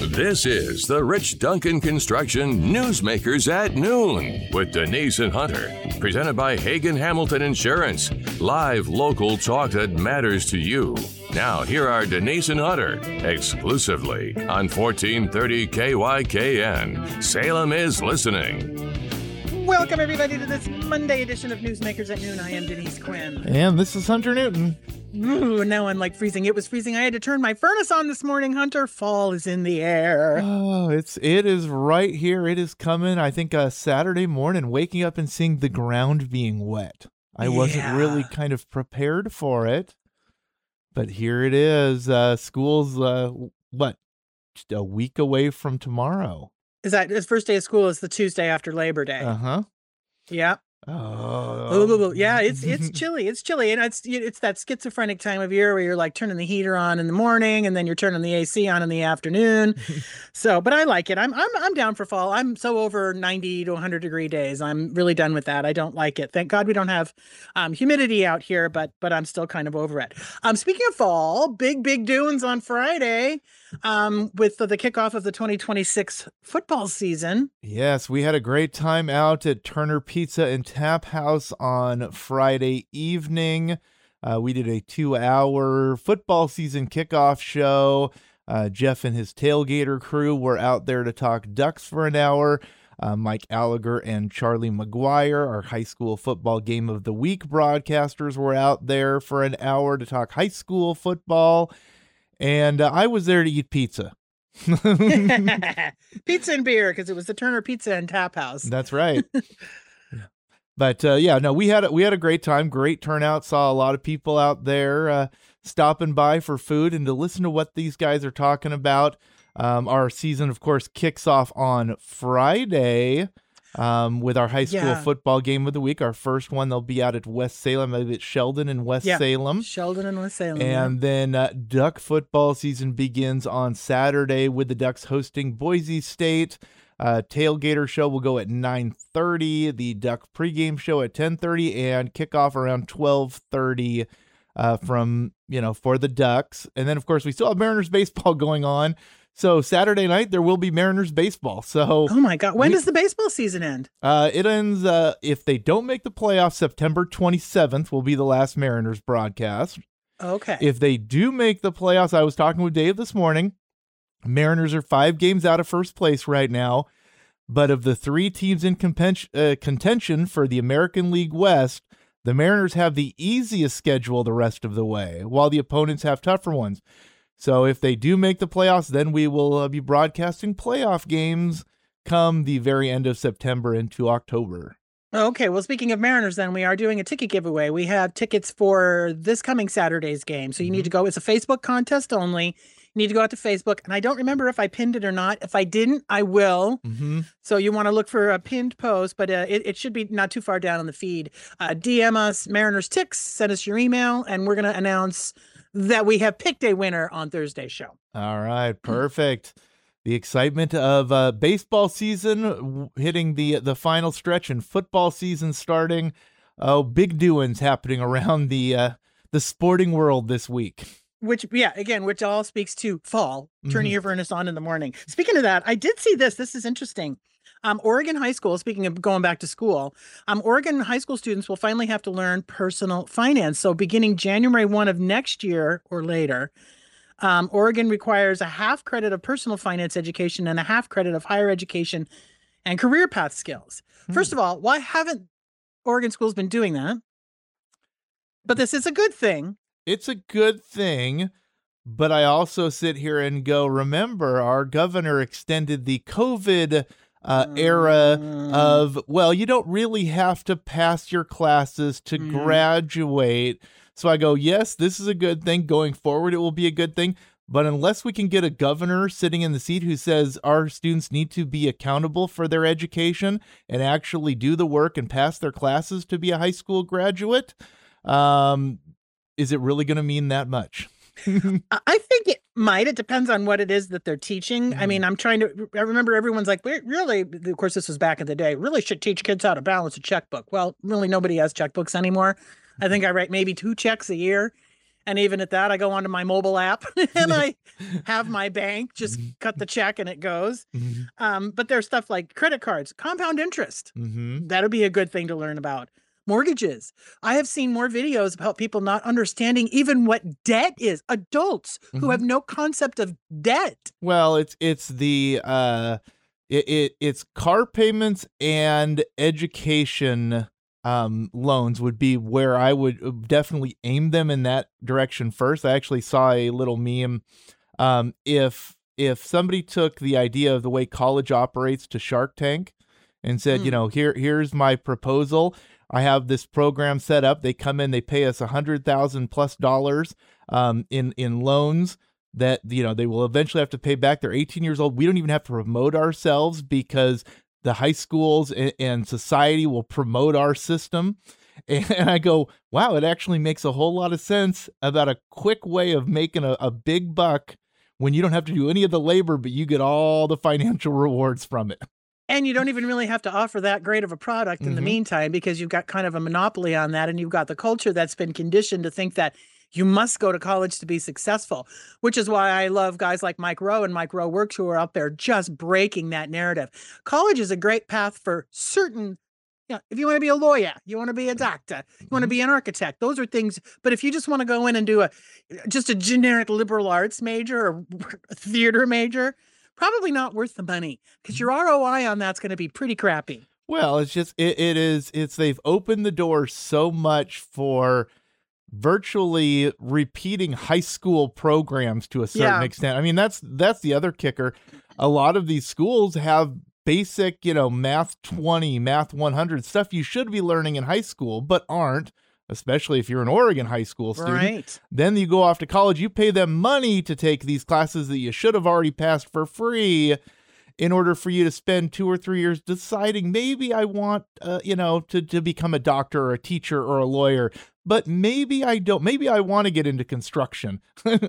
This is the Rich Duncan Construction Newsmakers at Noon with Denise and Hunter. Presented by Hagen Hamilton Insurance. Live local talk that matters to you. Now, here are Denise and Hunter, exclusively on 1430 KYKN. Salem is listening. Welcome, everybody, to this Monday edition of Newsmakers at Noon. I am Denise Quinn. And this is Hunter Newton. Ooh, now I'm like freezing. It was freezing. I had to turn my furnace on this morning, Hunter. Fall is in the air. Oh, it is right here. It is coming. I think Saturday morning, waking up and seeing the ground being wet. I wasn't really kind of prepared for it. But here it is. School's, just a week away from tomorrow. Is that his first day of school is the Tuesday after Labor Day? Uh-huh. Yeah. Oh. Yeah, it's chilly. It's chilly. And it's that schizophrenic time of year where you're like turning the heater on in the morning and then you're turning the AC on in the afternoon. So, but I like it. I'm down for fall. I'm so over 90 to 100 degree days. I'm really done with that. I don't like it. Thank God we don't have humidity out here, but I'm still kind of over it. Speaking of fall, big doings on Friday with the kickoff of the 2026 football season. Yes, we had a great time out at Turner Pizza and Tap House on Friday evening. We did a 2-hour football season kickoff show. Jeff and his tailgater crew were out there to talk Ducks for an hour. Mike Gallagher and Charlie McGuire, our high school football game of the week broadcasters, were out there for an hour to talk high school football. And I was there to eat pizza. Pizza and beer, because it was the Turner Pizza and Tap House. That's right. But we had a great time, great turnout. Saw a lot of people out there stopping by for food and to listen to what these guys are talking about. Our season, of course, kicks off on Friday with our high school football game of the week. Our first one, they'll be out at West Salem. Maybe it's Sheldon and West Salem. Sheldon and West Salem. And then Duck football season begins on Saturday with the Ducks hosting Boise State. Tailgater show will go at 9:30. The Duck pregame show at 10:30 and kickoff around 12:30 for the Ducks. And then, of course, we still have Mariners baseball going on. So Saturday night, there will be Mariners baseball. So, oh my God, when does the baseball season end? It ends, if they don't make the playoffs, September 27th will be the last Mariners broadcast. Okay. If they do make the playoffs, I was talking with Dave this morning, Mariners are 5 games out of first place right now. But of the 3 teams in contention for the American League West, the Mariners have the easiest schedule the rest of the way, while the opponents have tougher ones. So if they do make the playoffs, then we will be broadcasting playoff games come the very end of September into October. Okay, well, speaking of Mariners, then, we are doing a ticket giveaway. We have tickets for this coming Saturday's game. So you need to go. It's a Facebook contest only. You need to go out to Facebook. And I don't remember if I pinned it or not. If I didn't, I will. Mm-hmm. So you want to look for a pinned post, but it should be not too far down on the feed. DM us, Mariners Ticks, send us your email, and we're going to announce that we have picked a winner on Thursday's show. All right, perfect. The excitement of baseball season hitting the final stretch and football season starting. Oh, big doings happening around the sporting world this week. Which all speaks to fall, turning your furnace on in the morning. Speaking of that, I did see this. This is interesting. Oregon High School, speaking of going back to school, Oregon high school students will finally have to learn personal finance. So beginning January 1 of next year or later, Oregon requires a half credit of personal finance education and a half credit of higher education and career path skills. First of all, why haven't Oregon schools been doing that? But this is a good thing. It's a good thing, but I also sit here and go, remember, our governor extended the COVID era of, well, you don't really have to pass your classes to graduate. So I go, yes, this is a good thing. Going forward, it will be a good thing. But unless we can get a governor sitting in the seat who says our students need to be accountable for their education and actually do the work and pass their classes to be a high school graduate, is it really going to mean that much? I think it might. It depends on what it is that they're teaching. I mean, I remember everyone's like, really, of course, this was back in the day, really should teach kids how to balance a checkbook. Well, really, nobody has checkbooks anymore. I think I write maybe 2 checks a year. And even at that, I go onto my mobile app and I have my bank just cut the check and it goes. But there's stuff like credit cards, compound interest. That'll be a good thing to learn about. Mortgages. I have seen more videos about people not understanding even what debt is. Adults who have no concept of debt. Well, it's car payments and education loans would be where I would definitely aim them in that direction first. I actually saw a little meme. If somebody took the idea of the way college operates to Shark Tank and said, you know, here's my proposal. I have this program set up. They come in, they pay us $100,000+ in loans that, you know, they will eventually have to pay back. They're 18 years old. We don't even have to promote ourselves because the high schools and society will promote our system. And I go, wow, it actually makes a whole lot of sense about a quick way of making a big buck when you don't have to do any of the labor, but you get all the financial rewards from it. And you don't even really have to offer that great of a product in the meantime, because you've got kind of a monopoly on that. And you've got the culture that's been conditioned to think that you must go to college to be successful, which is why I love guys like Mike Rowe and Mike Rowe Works, who are out there just breaking that narrative. College is a great path for certain, you know, if you want to be a lawyer, you want to be a doctor, you want to be an architect, those are things. But if you just want to go in and do just a generic liberal arts major or theater major, probably not worth the money, because your ROI on that's going to be pretty crappy. Well, it's just, they've opened the door so much for virtually repeating high school programs to a certain extent. I mean, that's the other kicker. A lot of these schools have basic, you know, math 20, math 100 stuff you should be learning in high school, but aren't. Especially if you're an Oregon high school student. Right. Then you go off to college, you pay them money to take these classes that you should have already passed for free in order for you to spend 2 or 3 years deciding maybe I want, to become a doctor or a teacher or a lawyer, but maybe I don't. Maybe I want to get into construction.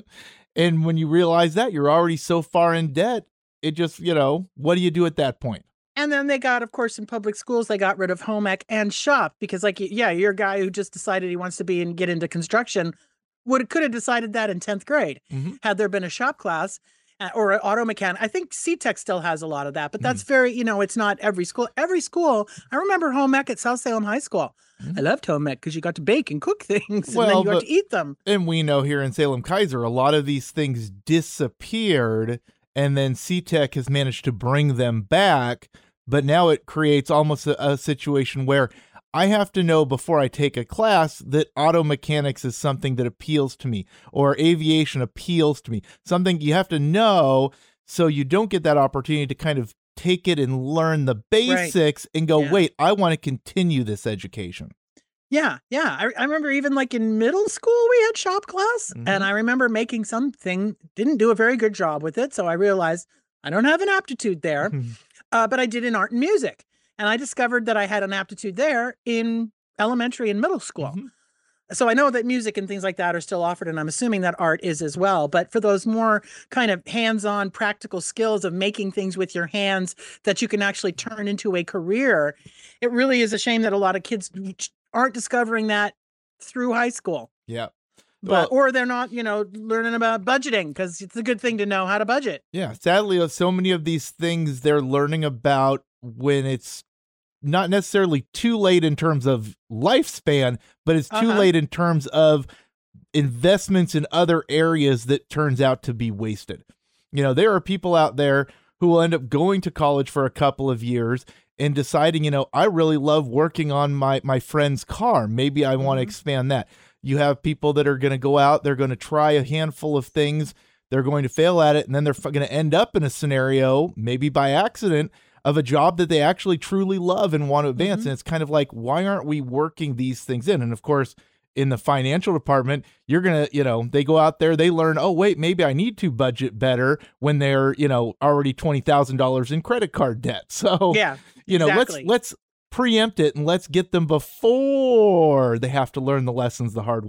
And when you realize that, you're already so far in debt, it just, what do you do at that point? And then they got, of course, in public schools, they got rid of home ec and shop because, you're a guy who just decided he wants to get into construction. Could have decided that in 10th grade had there been a shop class or an auto mechanic. I think CTech still has a lot of that, but that's very, it's not every school. Every school, I remember home ec at South Salem High School. I loved home ec because you got to bake and cook things and then you got to eat them. And we know here in Salem Kaiser, a lot of these things disappeared, and then CTech has managed to bring them back. But now it creates almost a situation where I have to know before I take a class that auto mechanics is something that appeals to me, or aviation appeals to me. Something you have to know so you don't get that opportunity to kind of take it and learn the basics and go, wait, I want to continue this education. Yeah. I remember even like in middle school, we had shop class, and I remember making something, didn't do a very good job with it. So I realized I don't have an aptitude there. But I did in art and music, and I discovered that I had an aptitude there in elementary and middle school. So I know that music and things like that are still offered, and I'm assuming that art is as well. But for those more kind of hands-on practical skills of making things with your hands that you can actually turn into a career, it really is a shame that a lot of kids aren't discovering that through high school. Yeah. Or they're not, learning about budgeting, because it's a good thing to know how to budget. Yeah. Sadly, so many of these things they're learning about when it's not necessarily too late in terms of lifespan, but it's too late in terms of investments in other areas that turns out to be wasted. There are people out there who will end up going to college for a couple of years and deciding, I really love working on my friend's car. Maybe I want to expand that. You have people that are going to go out, they're going to try a handful of things, they're going to fail at it, and then they're going to end up in a scenario, maybe by accident, of a job that they actually truly love and want to advance. And it's kind of like, why aren't we working these things in? And of course, in the financial department, you're going to, they go out there, they learn, oh, wait, maybe I need to budget better when they're, already $20,000 in credit card debt. So, exactly. let's preempt it and let's get them before they have to learn the lessons the hard way.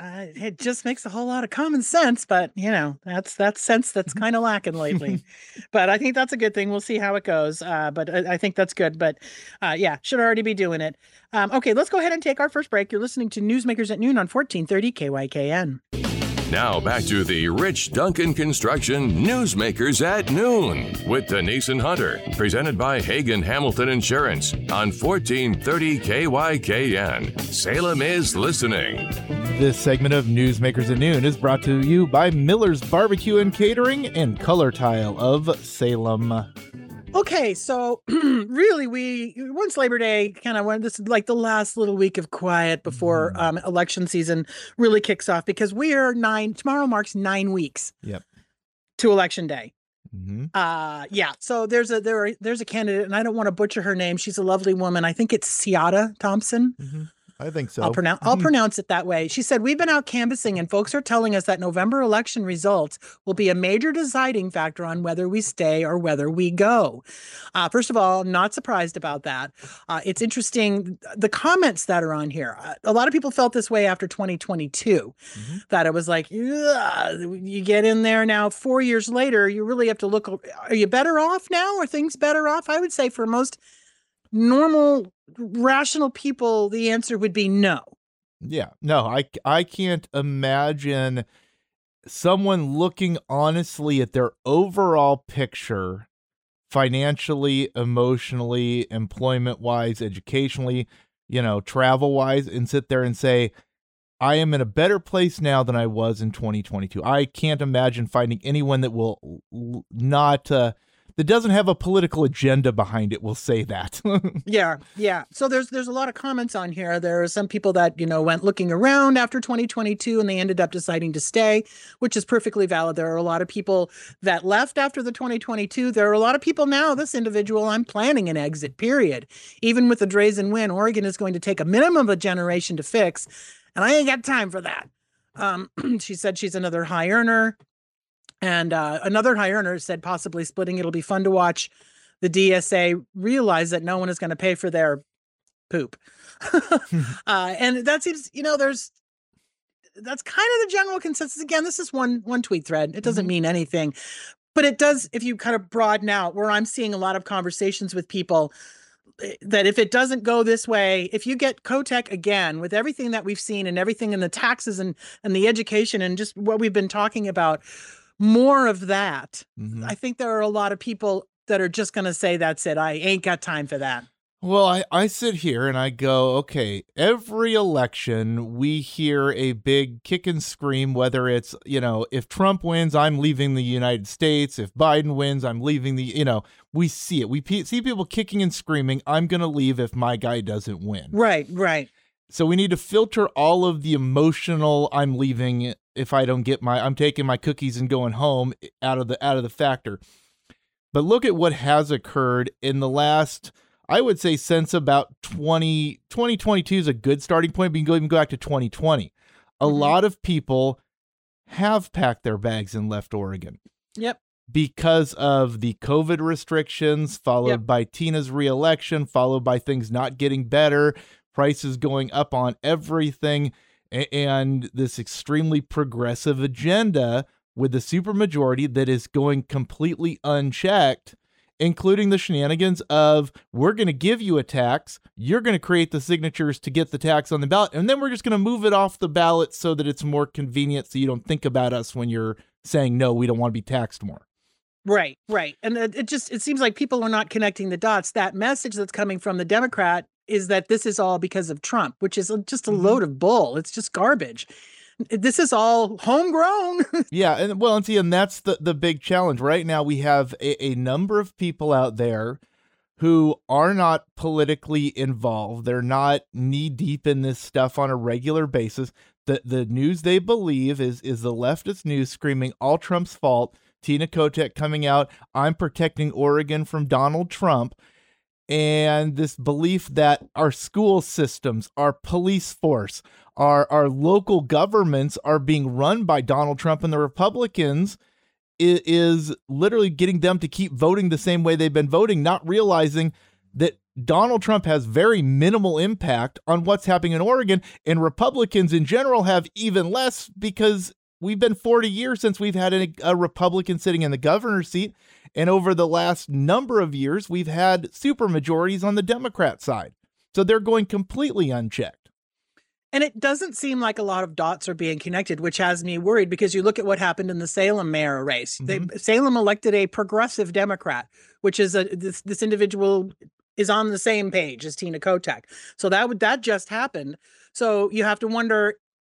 It just makes a whole lot of common sense, but that's sense that's kind of lacking lately. But I think that's a good thing. We'll see how it goes. But I think that's good. But yeah, should already be doing it. Okay, let's go ahead and take our first break. You're listening to Newsmakers at Noon on 1430 KYKN. Now back to the Rich Duncan Construction Newsmakers at Noon with Denise and Hunter, presented by Hagen Hamilton Insurance on 1430 KYKN. Salem is listening. This segment of Newsmakers at Noon is brought to you by Miller's Barbecue and Catering and Color Tile of Salem. Okay, so really, once Labor Day kind of went, this is like the last little week of quiet before election season really kicks off, because tomorrow marks 9 weeks. Yep. To Election Day. Mm-hmm. Yeah. So there's a candidate, and I don't want to butcher her name. She's a lovely woman. I think it's Ciata Thompson. Mm-hmm. I think so. I'll pronounce it that way. She said, "We've been out canvassing and folks are telling us that November election results will be a major deciding factor on whether we stay or whether we go." First of all, not surprised about that. It's interesting, the comments that are on here. A lot of people felt this way after 2022, that it was like, you get in there now 4 years later, you really have to look, are you better off now? Are things better off? I would say for most normal, rational people, the answer would be no. Yeah, no, I can't imagine someone looking honestly at their overall picture, financially, emotionally, employment-wise, educationally, travel-wise, and sit there and say, I am in a better place now than I was in 2022. I can't imagine finding anyone that will not... that doesn't have a political agenda behind it, we'll say that. Yeah. So there's a lot of comments on here. There are some people that, went looking around after 2022 and they ended up deciding to stay, which is perfectly valid. There are a lot of people that left after the 2022. There are a lot of people now, this individual, I'm planning an exit, period. Even with the Drazen win, Oregon is going to take a minimum of a generation to fix, and I ain't got time for that. She said she's another high earner. And another high earner said possibly splitting. It'll be fun to watch the DSA realize that no one is going to pay for their poop. And that seems, that's kind of the general consensus. Again, this is one tweet thread. It doesn't mean anything, but it does, if you kind of broaden out, where I'm seeing a lot of conversations with people, that if it doesn't go this way, if you get Kotek again, with everything that we've seen and everything in the taxes and the education and just what we've been talking about, more of that. I think there are a lot of people that are just going to say, that's it. I ain't got time for that. Well, I sit here and I go, okay, every election we hear a big kick and scream, whether it's, if Trump wins, I'm leaving the United States. If Biden wins, I'm leaving we see it. We see people kicking and screaming, I'm going to leave if my guy doesn't win. Right. So we need to filter all of the emotional, I'm leaving if I don't get I'm taking my cookies and going home out of the factor. But look at what has occurred in the last, I would say, since about 2022 is a good starting point, but you can even go back to 2020. A lot of people have packed their bags and left Oregon. Yep. Because of the COVID restrictions, followed by Tina's reelection, followed by things not getting better, prices going up on everything, and this extremely progressive agenda with the supermajority that is going completely unchecked, including the shenanigans of, we're going to give you a tax, you're going to create the signatures to get the tax on the ballot, and then we're just going to move it off the ballot so that it's more convenient so you don't think about us when you're saying, no, we don't want to be taxed more. Right. And it seems like people are not connecting the dots. That message that's coming from the Democrat is that this is all because of Trump, which is just a load of bull. It's just garbage. This is all homegrown. Yeah. And that's the big challenge. Right now, we have a number of people out there who are not politically involved. They're not knee deep in this stuff on a regular basis. The news they believe is the leftist news screaming all Trump's fault. Tina Kotek coming out, I'm protecting Oregon from Donald Trump. And this belief that our school systems, our police force, our local governments are being run by Donald Trump and the Republicans is literally getting them to keep voting the same way they've been voting, not realizing that Donald Trump has very minimal impact on what's happening in Oregon, and Republicans in general have even less because we've been 40 years since we've had a Republican sitting in the governor's seat. And over the last number of years, we've had supermajorities on the Democrat side. So they're going completely unchecked. And it doesn't seem like a lot of dots are being connected, which has me worried because you look at what happened in the Salem mayor race. Salem elected a progressive Democrat, which is this individual is on the same page as Tina Kotek. So that just happened. So you have to wonder,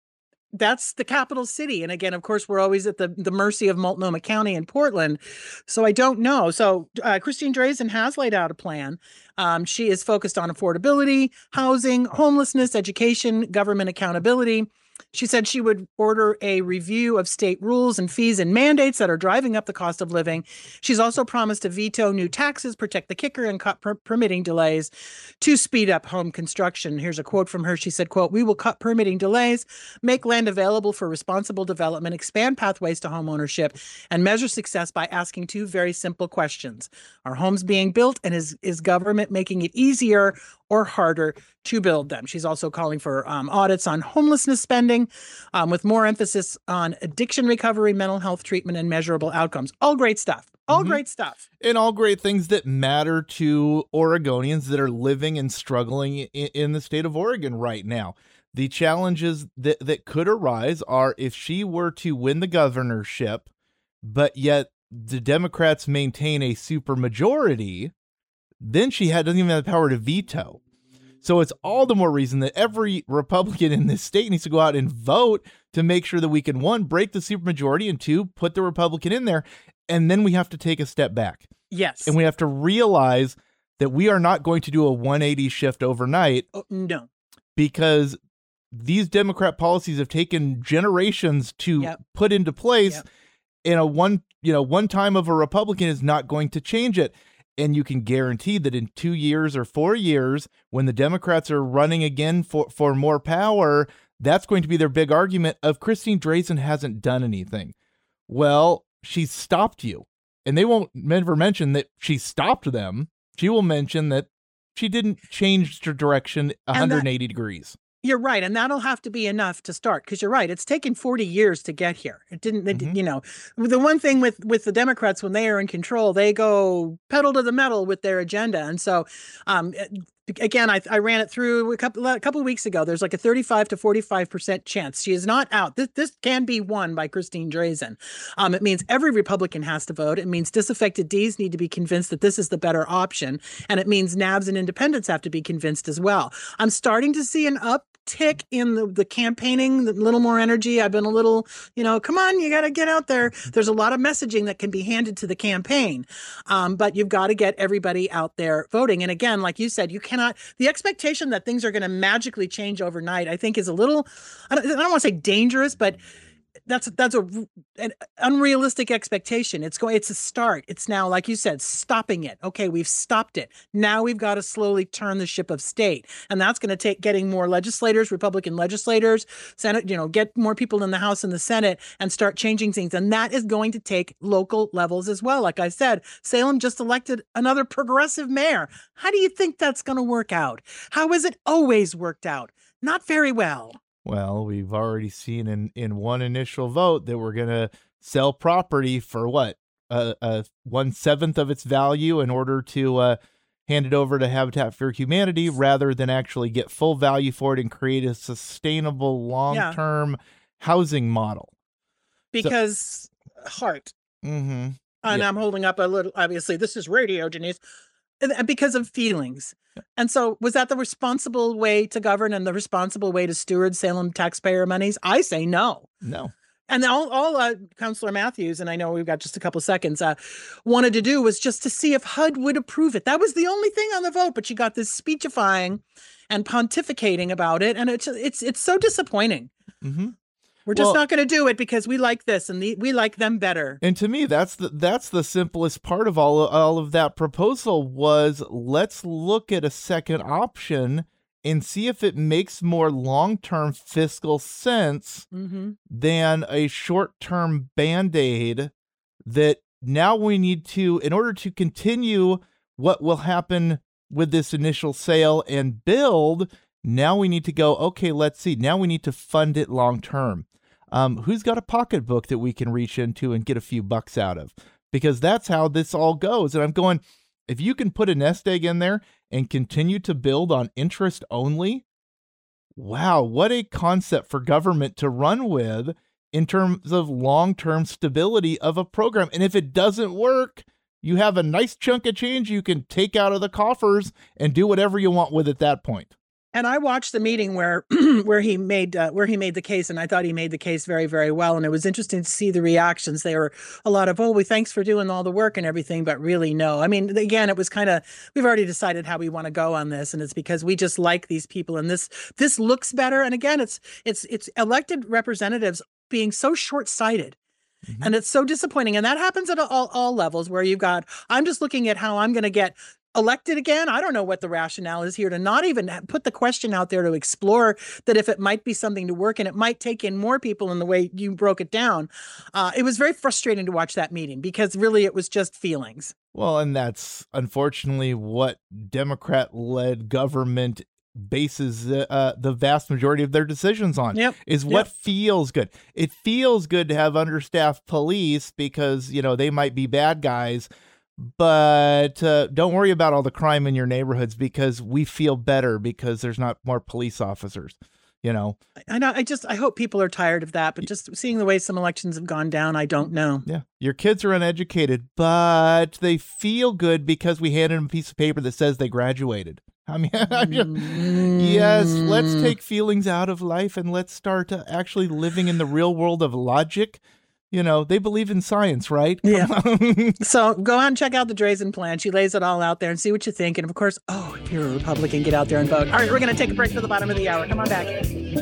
that's the capital city. And again, of course, we're always at the mercy of Multnomah County and Portland. So I don't know. So Christine Drazan has laid out a plan. She is focused on affordability, housing, homelessness, education, government accountability. She said she would order a review of state rules and fees and mandates that are driving up the cost of living. She's also promised to veto new taxes, protect the kicker, and cut permitting delays to speed up home construction. Here's a quote from her. She said, quote, "We will cut permitting delays, make land available for responsible development, expand pathways to home ownership, and measure success by asking two very simple questions. Are homes being built, and is government making it easier or harder to build them?" She's also calling for audits on homelessness spending with more emphasis on addiction recovery, mental health treatment, and measurable outcomes. All great stuff. All great stuff. And all great things that matter to Oregonians that are living and struggling in the state of Oregon right now. The challenges that could arise are if she were to win the governorship, but yet the Democrats maintain a supermajority, then she doesn't even have the power to veto. So it's all the more reason that every Republican in this state needs to go out and vote to make sure that we can, one, break the supermajority, and two, put the Republican in there. And then we have to take a step back. Yes. And we have to realize that we are not going to do a 180 shift overnight. Oh, no. Because these Democrat policies have taken generations to put into place. And one time of a Republican is not going to change it. And you can guarantee that in 2 years or 4 years, when the Democrats are running again for more power, that's going to be their big argument of Christine Drazan hasn't done anything. Well, she's stopped you. And they won't never mention that she stopped them. She will mention that she didn't change her direction 180 degrees. You're right. And that'll have to be enough to start, because you're right. It's taken 40 years to get here. It didn't, the one thing with the Democrats, when they are in control, they go pedal to the metal with their agenda. And so, again, I ran it through a couple of weeks ago. There's like a 35 to 45% chance she is not out. This can be won by Christine Drazan. It means every Republican has to vote. It means disaffected Ds need to be convinced that this is the better option. And it means NABs and independents have to be convinced as well. I'm starting to see an uptick in the campaigning, a little more energy. I've been a little, come on, you got to get out there. There's a lot of messaging that can be handed to the campaign. But you've got to get everybody out there voting. And again, like you said, the expectation that things are going to magically change overnight, I think, is a little, I don't want to say dangerous, but that's an unrealistic expectation. It's a start. It's now, like you said, stopping it. Okay, we've stopped it. Now we've got to slowly turn the ship of state. And that's going to take getting more legislators, Republican legislators, Senate, get more people in the House and the Senate and start changing things. And that is going to take local levels as well. Like I said, Salem just elected another progressive mayor. How do you think that's going to work out? How has it always worked out? Not very well. Well, we've already seen in one initial vote that we're going to sell property for what? 1/7 of its value in order to hand it over to Habitat for Humanity rather than actually get full value for it and create a sustainable long-term housing model. Because heart. Mm-hmm. And I'm holding up a little, obviously, this is radio, Denise. Because of feelings. And so was that the responsible way to govern and the responsible way to steward Salem taxpayer monies? I say no. No. And all Councillor Matthews, and I know we've got just a couple seconds, wanted to do was just to see if HUD would approve it. That was the only thing on the vote, but she got this speechifying and pontificating about it. And it's so disappointing. Mm-hmm. We're just not going to do it because we like this and we like them better. And to me, that's the simplest part of all of that proposal was let's look at a second option and see if it makes more long-term fiscal sense than a short-term Band-Aid that now we need to, in order to continue what will happen with this initial sale and build. Now we need to go, okay, let's see. Now we need to fund it long term. Who's got a pocketbook that we can reach into and get a few bucks out of? Because that's how this all goes. And I'm going, if you can put a nest egg in there and continue to build on interest only, wow, what a concept for government to run with in terms of long-term stability of a program. And if it doesn't work, you have a nice chunk of change you can take out of the coffers and do whatever you want with at that point. And I watched the meeting where he made the case, and I thought he made the case very, very well. And it was interesting to see the reactions. They were a lot of, thanks for doing all the work and everything, but really no. I mean, again, it was kind of, we've already decided how we want to go on this, and it's because we just like these people, and this looks better. And again, it's elected representatives being so short-sighted. Mm-hmm. And it's so disappointing. And that happens at all levels, where you've got, I'm just looking at how I'm going to get elected again. I don't know what the rationale is here to not even put the question out there to explore that if it might be something to work, and it might take in more people in the way you broke it down. It was very frustrating to watch that meeting, because really it was just feelings. Well, and that's unfortunately what Democrat-led government bases the vast majority of their decisions on. Is what feels good. It feels good to have understaffed police because, they might be bad guys. But don't worry about all the crime in your neighborhoods, because we feel better because there's not more police officers, I know. I hope people are tired of that, but just seeing the way some elections have gone down, I don't know. Yeah. Your kids are uneducated, but they feel good because we handed them a piece of paper that says they graduated. I mean, yes, let's take feelings out of life and let's start actually living in the real world of logic. They believe in science, right? Yeah. So go out and check out the Drazen plan. She lays it all out there and see what you think. And of course, if you're a Republican, get out there and vote. All right, we're going to take a break for the bottom of the hour. Come on back.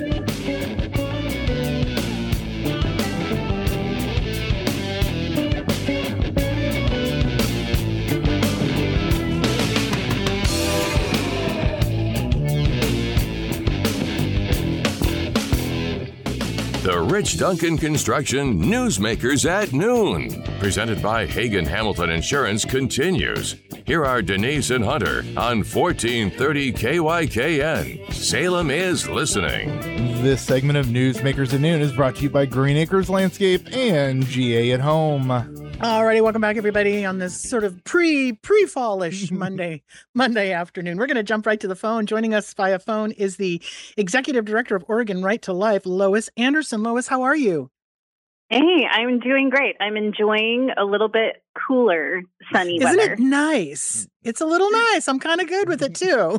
The Rich Duncan Construction Newsmakers at Noon, presented by Hagen Hamilton Insurance, continues. Here are Denise and Hunter on 1430 KYKN. Salem is listening. This segment of Newsmakers at Noon is brought to you by Green Acres Landscape and GA at Home. Alrighty, welcome back, everybody, on this sort of pre-fallish Monday afternoon. We're going to jump right to the phone. Joining us via phone is the Executive Director of Oregon Right to Life, Lois Anderson. Lois, how are you? Hey, I'm doing great. I'm enjoying a little bit cooler, sunny weather. Isn't it nice? It's a little nice. I'm kind of good with it, too.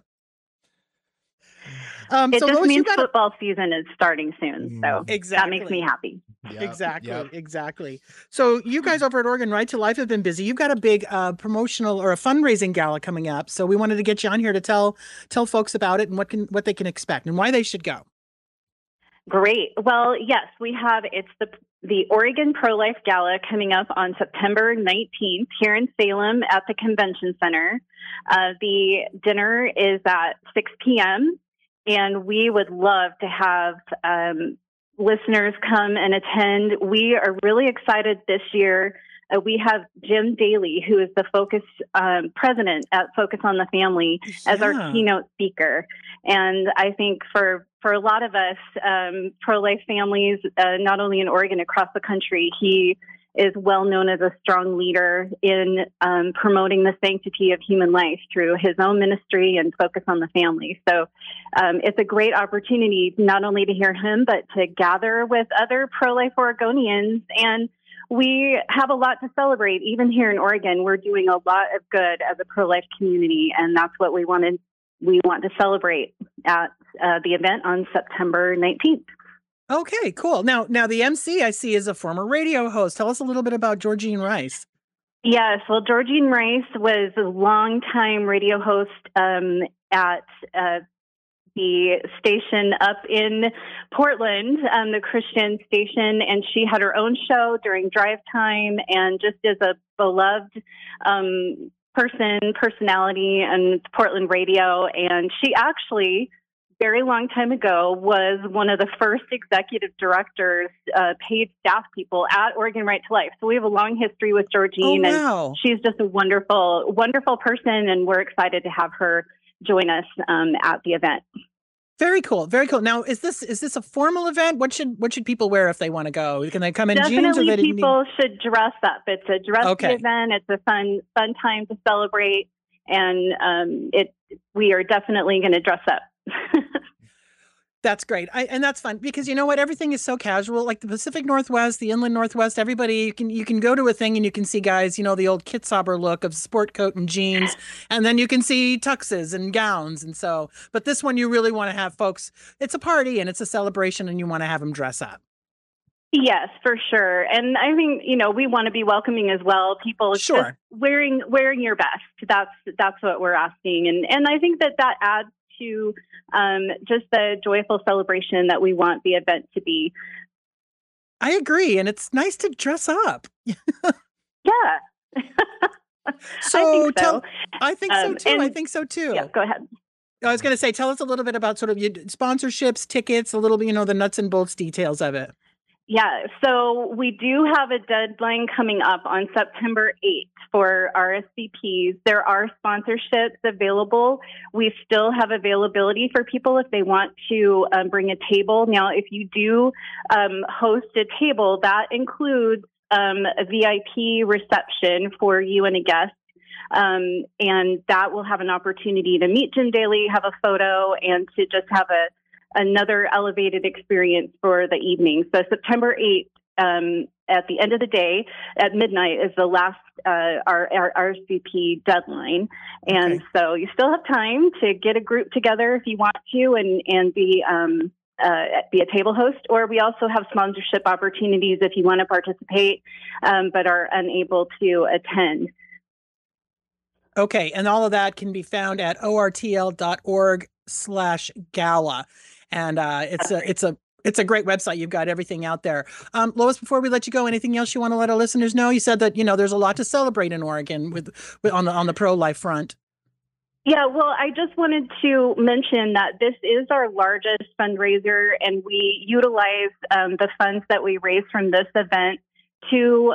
It just means football season is starting soon, so that makes me happy. Yep. Exactly. So you guys over at Oregon Right to Life have been busy. You've got a big promotional or a fundraising gala coming up, so we wanted to get you on here to tell folks about it and what they can expect and why they should go. Great. Well, yes, we have. It's the Oregon Pro-Life Gala coming up on September 19th here in Salem at the Convention Center. The dinner is at 6 p.m., and we would love to have listeners come and attend. We are really excited this year. We have Jim Daly, who is the president at Focus on the Family, as our keynote speaker. And I think for a lot of us, pro-life families, not only in Oregon, across the country, he is well known as a strong leader in promoting the sanctity of human life through his own ministry and Focus on the Family. So it's a great opportunity not only to hear him, but to gather with other pro-life Oregonians. And we have a lot to celebrate. Even here in Oregon, we're doing a lot of good as a pro-life community, and that's what we want to celebrate at the event on September 19th. Okay, cool. Now the MC I see is a former radio host. Tell us a little bit about Georgene Rice. Yes, well, Georgene Rice was a longtime radio host at the station up in Portland, the Christian station, and she had her own show during drive time, and just as a beloved personality and Portland radio. And she actually very long time ago, was one of the first executive directors, paid staff people at Oregon Right to Life. So we have a long history with Georgine, wow. and she's just a wonderful, wonderful person, and we're excited to have her join us at the event. Very cool. Very cool. Now, is this a formal event? What should people wear if they want to go? Can they come in jeans? Or people should dress up. It's a dressy event. It's a fun time to celebrate, and we are definitely going to dress up. That's great. And that's fun because you know what? Everything is so casual, like the Pacific Northwest, the Inland Northwest, everybody, you can go to a thing and you can see guys, the old Kitzhaber look of sport coat and jeans, and then you can see tuxes and gowns. And so, but this one, you really want to have folks, it's a party and it's a celebration and you want to have them dress up. Yes, for sure. And I think, we want to be welcoming as well. People just wearing your best. That's what we're asking. And I think that adds to just the joyful celebration that we want the event to be. I agree. And it's nice to dress up. Yeah. I think so too. I think so too. Yeah, go ahead. I was going to say, tell us a little bit about sort of your sponsorships, tickets, a little bit, the nuts and bolts details of it. Yeah, so we do have a deadline coming up on September 8th for RSVPs. There are sponsorships available. We still have availability for people if they want to bring a table. Now, if you do host a table, that includes a VIP reception for you and a guest. And that will have an opportunity to meet Jim Daly, have a photo, and to just have another elevated experience for the evening. So September 8th, at the end of the day, at midnight, is the last our RSVP deadline. And so you still have time to get a group together if you want to and be a table host. Or we also have sponsorship opportunities if you want to participate but are unable to attend. Okay, and all of that can be found at ortl.org/gala. And it's a great website. You've got everything out there. Lois, before we let you go, anything else you want to let our listeners know? You said that, there's a lot to celebrate in Oregon with on the pro-life front. Yeah, well, I just wanted to mention that this is our largest fundraiser, and we utilize the funds that we raise from this event to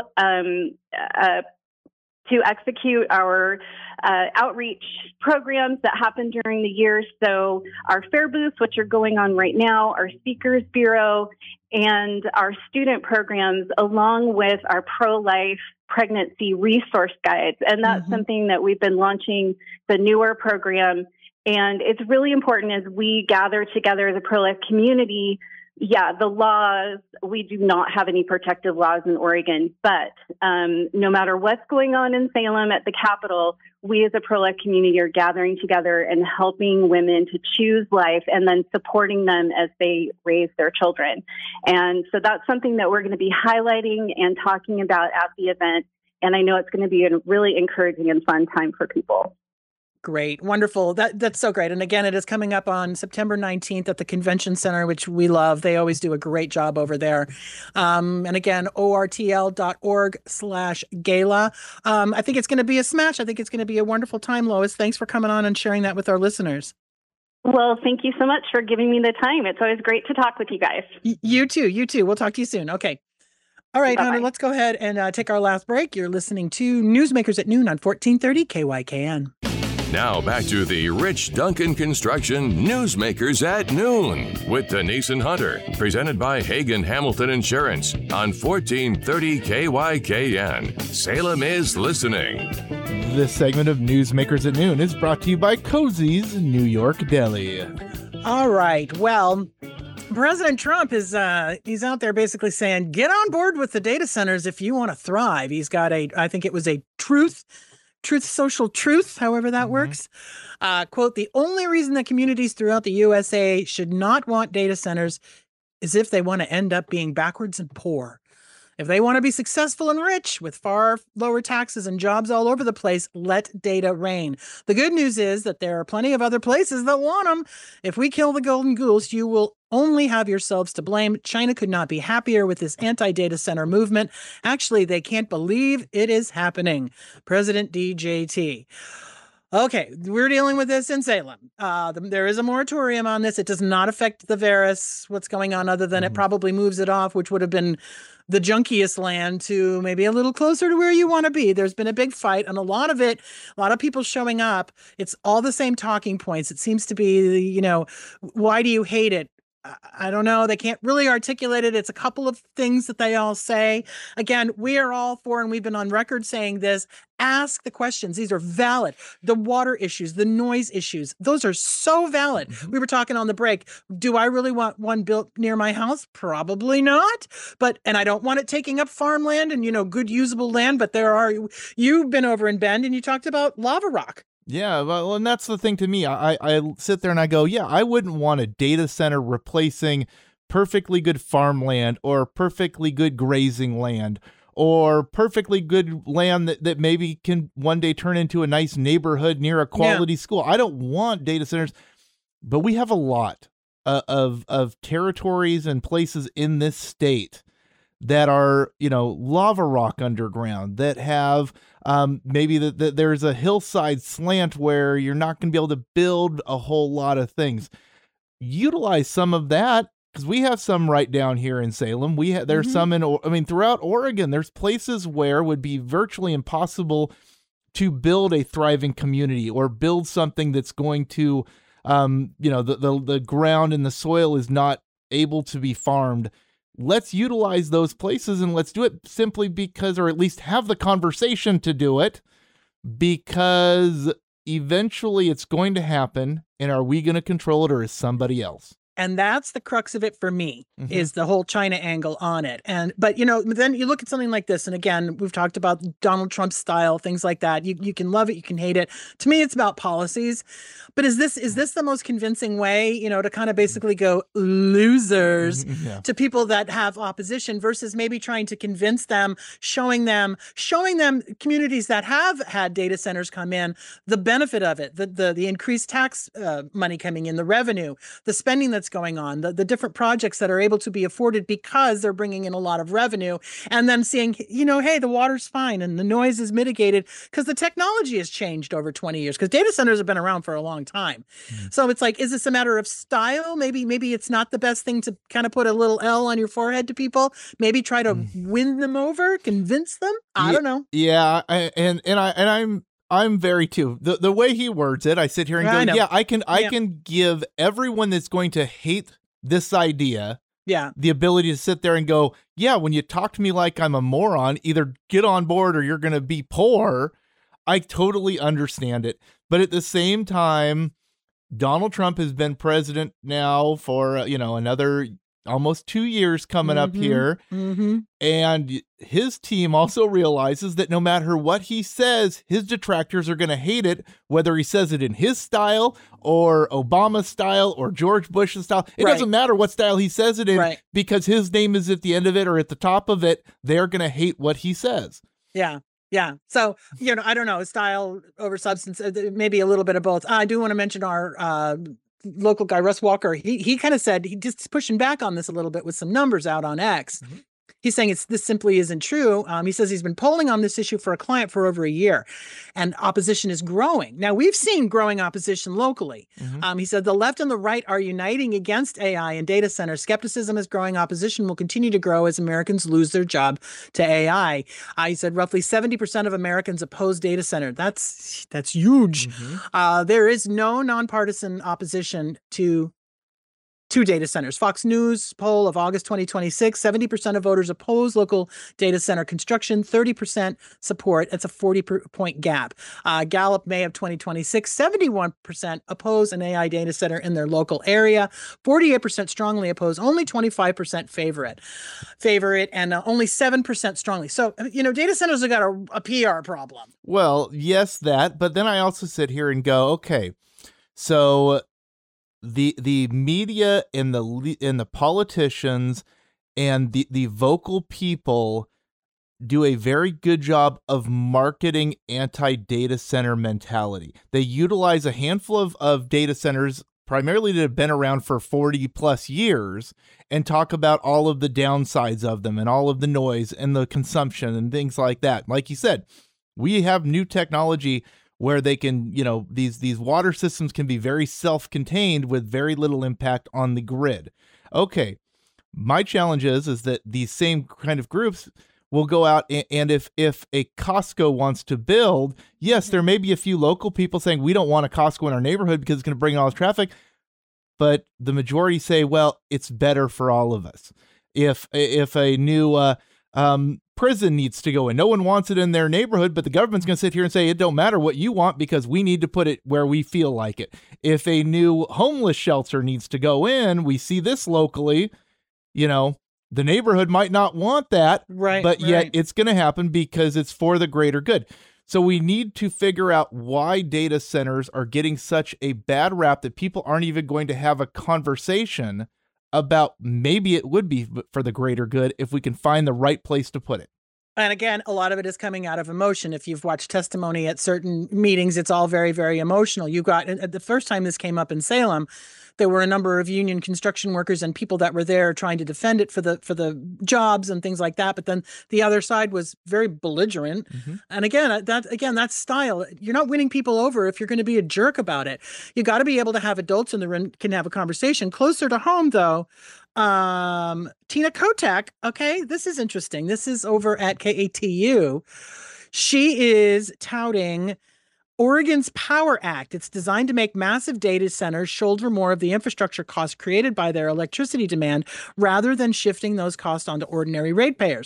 execute our outreach programs that happen during the year. So our fair booths, which are going on right now, our speakers bureau, and our student programs, along with our pro-life pregnancy resource guides. And that's something that we've been launching, the newer program. And it's really important as we gather together as a pro-life community. Yeah, the laws, we do not have any protective laws in Oregon, but no matter what's going on in Salem at the Capitol, we as a pro-life community are gathering together and helping women to choose life and then supporting them as they raise their children. And so that's something that we're going to be highlighting and talking about at the event. And I know it's going to be a really encouraging and fun time for people. Great. Wonderful. That's so great. And again, it is coming up on September 19th at the Convention Center, which we love. They always do a great job over there. And again, ortl.org/gala. I think it's going to be a smash. I think it's going to be a wonderful time, Lois. Thanks for coming on and sharing that with our listeners. Well, thank you so much for giving me the time. It's always great to talk with you guys. You too. We'll talk to you soon. Okay. All right, Hunter, let's go ahead and take our last break. You're listening to Newsmakers at Noon on 1430 KYKN. Now back to the Rich Duncan Construction Newsmakers at Noon with Denise and Hunter, presented by Hagen Hamilton Insurance on 1430 KYKN. Salem is listening. This segment of Newsmakers at Noon is brought to you by Cozy's New York Deli. All right, well, President Trump is he's out there basically saying, get on board with the data centers if you want to thrive. He's got I think it was a Truth Social, however that works. Quote, the only reason that communities throughout the USA should not want data centers is if they want to end up being backwards and poor. If they want to be successful and rich with far lower taxes and jobs all over the place, let data reign. The good news is that there are plenty of other places that want them. If we kill the golden goose, you will only have yourselves to blame. China could not be happier with this anti-data center movement. Actually, they can't believe it is happening. President DJT. Okay, we're dealing with this in Salem. There is a moratorium on this. It does not affect the Veris, what's going on, other than it probably moves it off, which would have been the junkiest land, to maybe a little closer to where you want to be. There's been a big fight, and a lot of people showing up. It's all the same talking points. It seems to be, why do you hate it? I don't know. They can't really articulate it. It's a couple of things that they all say. Again, we are all for, and we've been on record saying this, ask the questions. These are valid. The water issues, the noise issues, those are so valid. We were talking on the break. Do I really want one built near my house? Probably not. And I don't want it taking up farmland and, good usable land. But you've been over in Bend and you talked about lava rock. Yeah, well, and that's the thing to me. I sit there and I go, yeah, I wouldn't want a data center replacing perfectly good farmland or perfectly good grazing land or perfectly good land that maybe can one day turn into a nice neighborhood near a quality school. I don't want data centers, but we have a lot of territories and places in this state that are, lava rock underground, that have maybe that there's a hillside slant where you're not going to be able to build a whole lot of things. Utilize some of that, because we have some right down here in Salem. There's some throughout Oregon. There's places where it would be virtually impossible to build a thriving community or build something that's going to, the ground and the soil is not able to be farmed. Let's utilize those places, and let's do it simply because, or at least have the conversation to do it, because eventually it's going to happen. And are we going to control it, or is somebody else? And that's the crux of it for me, is the whole China angle on it. But then you look at something like this, and again, we've talked about Donald Trump style, things like that. You can love it, you can hate it. To me, it's about policies. But is this the most convincing way, to kind of basically go losers to people that have opposition, versus maybe trying to convince them, showing them communities that have had data centers come in, the benefit of it, the increased tax money coming in, the revenue, the spending that's going on, the different projects that are able to be afforded because they're bringing in a lot of revenue, and then seeing, hey, the water's fine and the noise is mitigated because the technology has changed over 20 years, because data centers have been around for a long time. So it's like, is this a matter of style? Maybe it's not the best thing to kind of put a little L on your forehead to people. Maybe try to win them over, convince them. I don't know. Yeah. I'm very too. The way he words it, I sit here and go, I can give everyone that's going to hate this idea the ability to sit there and go, when you talk to me like I'm a moron, either get on board or you're going to be poor. I totally understand it. But at the same time, Donald Trump has been president now for, another almost 2 years coming up here. And his team also realizes that no matter what he says, his detractors are going to hate it, whether he says it in his style or Obama's style or George Bush's style. It doesn't matter what style he says it in, because his name is at the end of it or at the top of it. They're going to hate what he says. Yeah. Yeah. So, I don't know, style over substance, maybe a little bit of both. I do want to mention our local guy, Russ Walker. He kind of said, he just pushing back on this a little bit with some numbers out on X. He's saying this simply isn't true. He says he's been polling on this issue for a client for over a year, and opposition is growing. Now, we've seen growing opposition locally. He said the left and the right are uniting against AI and data centers. Skepticism is growing. Opposition will continue to grow as Americans lose their job to AI. He said roughly 70% of Americans oppose data center. That's huge. There is no nonpartisan opposition to data centers. Fox News poll of August 2026, 70% of voters oppose local data center construction, 30% support. That's a 40-point gap. Gallup, May of 2026, 71% oppose an AI data center in their local area, 48% strongly oppose, only 25% favor it, and only 7% strongly. So, data centers have got a PR problem. Well, yes, but then I also sit here and go, okay, so the media and the politicians and the vocal people do a very good job of marketing anti-data center mentality. They utilize a handful of data centers, primarily that have been around for 40 plus years, and talk about all of the downsides of them and all of the noise and the consumption and things like that. Like you said, we have new technology where they can, these water systems can be very self-contained with very little impact on the grid. Okay. My challenge is that these same kind of groups will go out and if a Costco wants to build, yes, there may be a few local people saying we don't want a Costco in our neighborhood because it's going to bring in all this traffic, but the majority say, well, it's better for all of us. If a new prison needs to go in, no one wants it in their neighborhood, but the government's going to sit here and say it don't matter what you want because we need to put it where we feel like it. If a new homeless shelter needs to go in, we see this locally. The neighborhood might not want that, but yet it's going to happen because it's for the greater good. So we need to figure out why data centers are getting such a bad rap that people aren't even going to have a conversation about maybe it would be for the greater good if we can find the right place to put it. And again, a lot of it is coming out of emotion. If you've watched testimony at certain meetings, it's all very, very emotional. You got, the first time this came up in Salem, there were a number of union construction workers and people that were there trying to defend it for the jobs and things like that. But then the other side was very belligerent. Mm-hmm. And again, that's style. You're not winning people over if you're going to be a jerk about it. You got to be able to have adults in the room can have a conversation. Closer to home, though, Tina Kotek. Okay, this is interesting. This is over at KATU. She is touting Oregon's Power Act. It's designed to make massive data centers shoulder more of the infrastructure costs created by their electricity demand rather than shifting those costs onto ordinary ratepayers.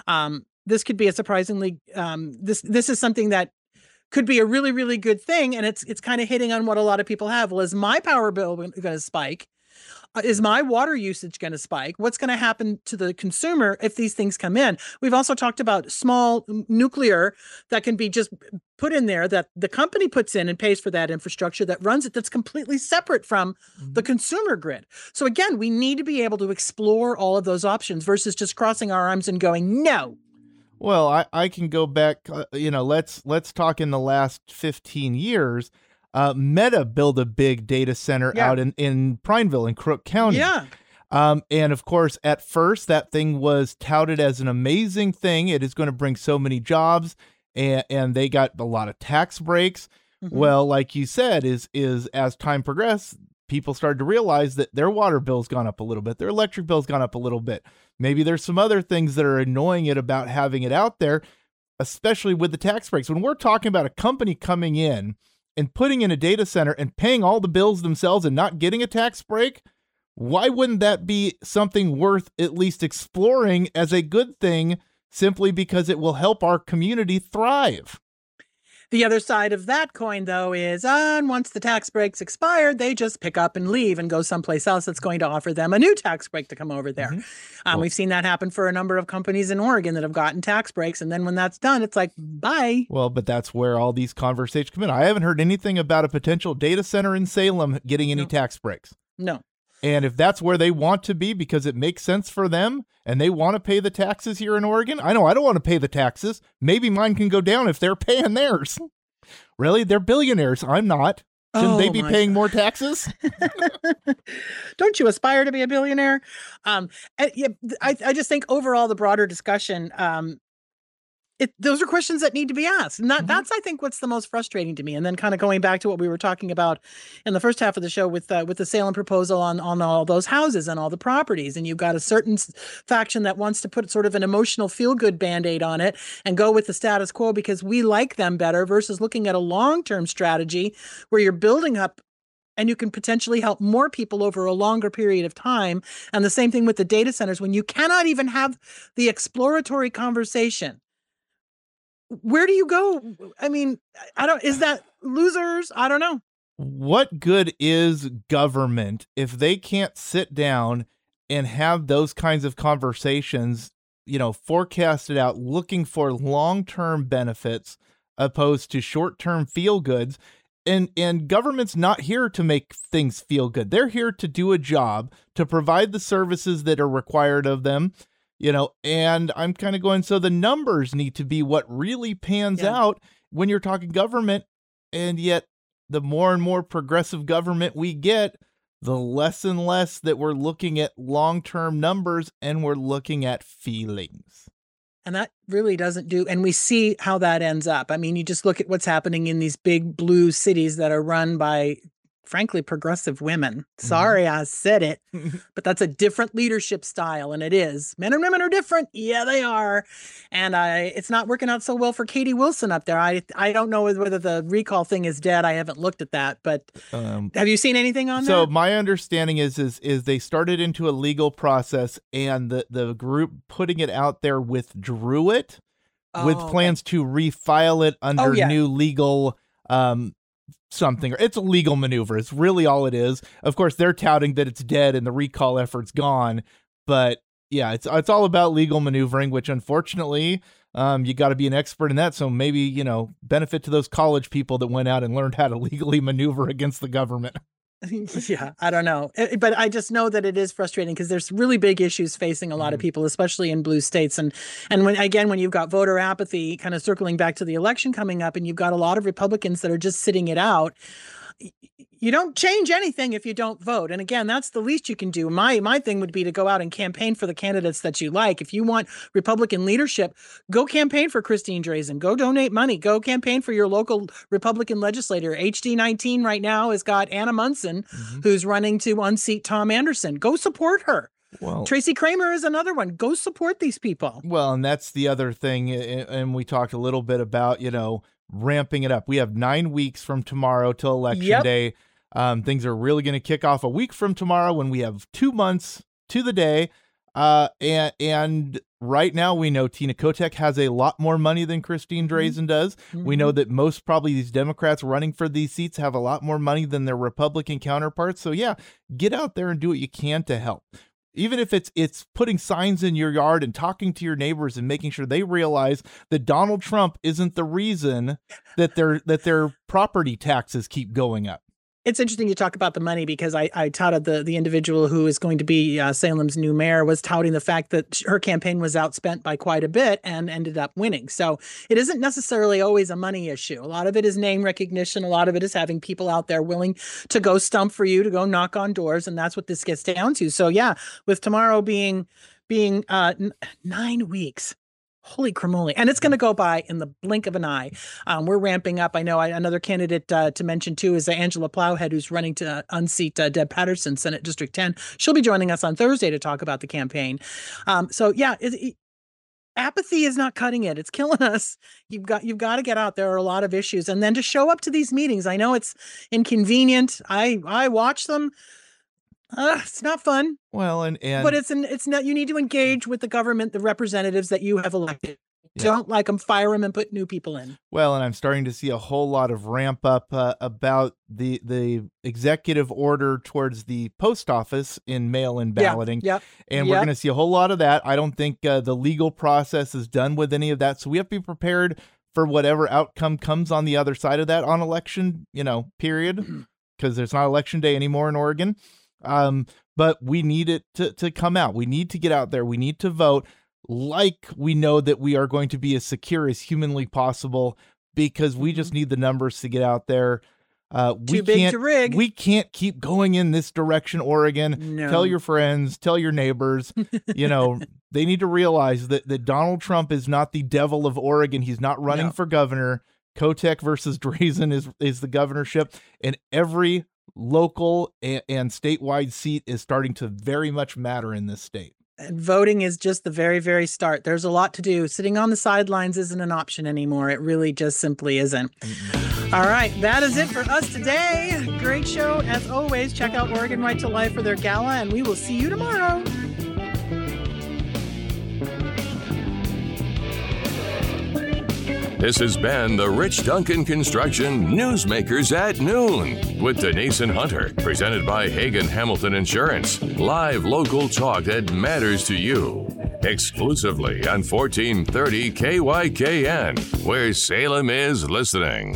This could be a surprisingly, this is something that could be a really, really good thing. And it's kind of hitting on what a lot of people have. Well, is my power bill going to spike? Is my water usage going to spike? What's going to happen to the consumer if these things come in? We've also talked about small nuclear that can be just put in there that the company puts in and pays for that infrastructure that runs it, that's completely separate from the consumer grid. So again, we need to be able to explore all of those options versus just crossing our arms and going, no. Well, I can go back, let's talk in the last 15 years. Meta built a big data center out in Prineville in Crook County. Yeah. And of course, at first, that thing was touted as an amazing thing. It is going to bring so many jobs, and they got a lot of tax breaks. Mm-hmm. Well, like you said, is as time progressed, people started to realize that their water bill's gone up a little bit, their electric bill's gone up a little bit. Maybe there's some other things that are annoying it about having it out there, especially with the tax breaks. When we're talking about a company coming in and putting in a data center and paying all the bills themselves and not getting a tax break, why wouldn't that be something worth at least exploring as a good thing simply because it will help our community thrive? The other side of that coin, though, is once the tax breaks expired, they just pick up and leave and go someplace else that's going to offer them a new tax break to come over there. Mm-hmm. We've seen that happen for a number of companies in Oregon that have gotten tax breaks. And then when that's done, it's like, bye. Well, but that's where all these conversations come in. I haven't heard anything about a potential data center in Salem getting any tax breaks. No. And if that's where they want to be because it makes sense for them and they want to pay the taxes here in Oregon, I know I don't want to pay the taxes. Maybe mine can go down if they're paying theirs. Really? They're billionaires. I'm not. Shouldn't they be paying more taxes? Don't you aspire to be a billionaire? I just think overall the broader discussion, those are questions that need to be asked. And that's, I think, what's the most frustrating to me. And then kind of going back to what we were talking about in the first half of the show with the Salem proposal on all those houses and all the properties. And you've got a certain faction that wants to put sort of an emotional feel-good Band-Aid on it and go with the status quo because we like them better versus looking at a long-term strategy where you're building up and you can potentially help more people over a longer period of time. And the same thing with the data centers when you cannot even have the exploratory conversation. Where do you go? I mean, is that losers? I don't know. What good is government if they can't sit down and have those kinds of conversations, forecasted out, looking for long-term benefits opposed to short-term feel-goods? And government's not here to make things feel good. They're here to do a job, to provide the services that are required of them. And I'm kind of going, so the numbers need to be what really pans out when you're talking government. And yet the more and more progressive government we get, the less and less that we're looking at long-term numbers and we're looking at feelings. And that really doesn't do, and we see how that ends up. I mean, you just look at what's happening in these big blue cities that are run by, frankly, progressive women. Sorry, I said it, but that's a different leadership style, and it is. Men and women are different. Yeah, they are. And it's not working out so well for Katie Wilson up there. I don't know whether the recall thing is dead. I haven't looked at that, but have you seen anything on that? So my understanding is they started into a legal process, and the group putting it out there withdrew it with plans to refile it under new legal something. It's a legal maneuver. It's really all it is. Of course, they're touting that it's dead and the recall effort's gone, but yeah, it's all about legal maneuvering, which unfortunately, you got to be an expert in that. So maybe, benefit to those college people that went out and learned how to legally maneuver against the government. Yeah, I don't know. But I just know that it is frustrating because there's really big issues facing a lot of people, especially in blue states. And when you've got voter apathy, kind of circling back to the election coming up, and you've got a lot of Republicans that are just sitting it out, you don't change anything if you don't vote. And again, that's the least you can do. My thing would be to go out and campaign for the candidates that you like. If you want Republican leadership, go campaign for Christine Drazan. Go donate money. Go campaign for your local Republican legislator. HD19 right now has got Anna Munson, who's running to unseat Tom Anderson. Go support her. Well, Tracy Kramer is another one. Go support these people. Well, and that's the other thing. And we talked a little bit about, ramping it up. We have 9 weeks from tomorrow till election day. Things are really going to kick off a week from tomorrow when we have 2 months to the day. And right now we know Tina Kotek has a lot more money than Christine Drazan does. We know that most probably these Democrats running for these seats have a lot more money than their Republican counterparts. So yeah, get out there and do what you can to help. Even if it's putting signs in your yard and talking to your neighbors and making sure they realize that Donald Trump isn't the reason that their property taxes keep going up. It's interesting you talk about the money because I touted the individual who is going to be Salem's new mayor was touting the fact that her campaign was outspent by quite a bit and ended up winning. So it isn't necessarily always a money issue. A lot of it is name recognition. A lot of it is having people out there willing to go stump for you, to go knock on doors. And that's what this gets down to. So yeah, with tomorrow being 9 weeks. Holy cramoli. And it's going to go by in the blink of an eye. We're ramping up. I know another candidate to mention, too, is Angela Plowhead, who's running to unseat Deb Patterson, Senate District 10. She'll be joining us on Thursday to talk about the campaign. Apathy is not cutting it. It's killing us. You've got to get out. There are a lot of issues. And then to show up to these meetings. I know it's inconvenient. I watch them. It's not fun. Well, but it's not. You need to engage with the government, the representatives that you have elected. Yeah. Don't like them, fire them, and put new people in. Well, and I'm starting to see a whole lot of ramp up about the executive order towards the post office in mail-in balloting. And we're going to see a whole lot of that. I don't think the legal process is done with any of that, so we have to be prepared for whatever outcome comes on the other side of that on election, period, because there's not election day anymore in Oregon. But we need it to come out. We need to get out there. We need to vote like we know that we are going to be as secure as humanly possible because we just need the numbers to get out there. Too big to rig. We can't keep going in this direction, Oregon. No. Tell your friends, tell your neighbors, they need to realize that Donald Trump is not the devil of Oregon. He's not running for governor. Kotek versus Drazan is the governorship, and every local and statewide seat is starting to very much matter in this state. And voting is just the very, very start. There's a lot to do. Sitting on the sidelines isn't an option anymore. It really just simply isn't. All right. That is it for us today. Great show. As always, check out Oregon Right to Life for their gala, and we will see you tomorrow. This has been the Rich Duncan Construction Newsmakers at Noon with Denise and Hunter, presented by Hagen Hamilton Insurance. Live local talk that matters to you. Exclusively on 1430 KYKN, where Salem is listening.